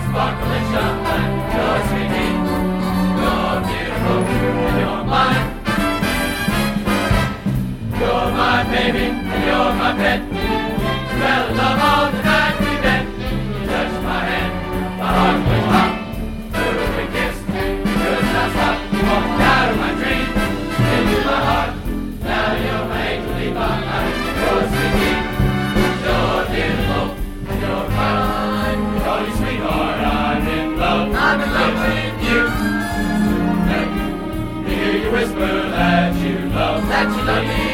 sparkle and shine. You're sweetie, you're beautiful, and you're mine. You're my baby, and you're my pet. Spell love all the night we met. You touched my hand, my heart went pop. Through we kissed, could not stop. You walked out of my dreams, into my heart. Now you're my angel divine. You're sweetie, you're beautiful, and you're mine. Oh, you sweetheart, I'm in love. I'm in love with you. And hear you whisper that you love me.